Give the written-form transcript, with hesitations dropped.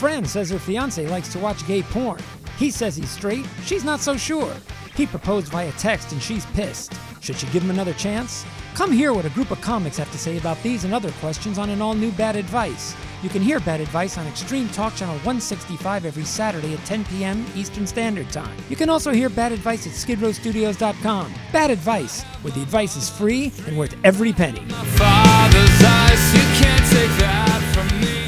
friend says her fiancé likes to watch gay porn. He says he's straight, she's not so sure. He proposed via text and she's pissed. Should she give him another chance? Come hear what a group of comics have to say about these and other questions on an all-new Bad Advice. You can hear Bad Advice on Extreme Talk Channel 165 every Saturday at 10 p.m. Eastern Standard Time. You can also hear Bad Advice at skidrowstudios.com. Bad Advice, where the advice is free and worth every penny. My father's eyes, you can't take that from me.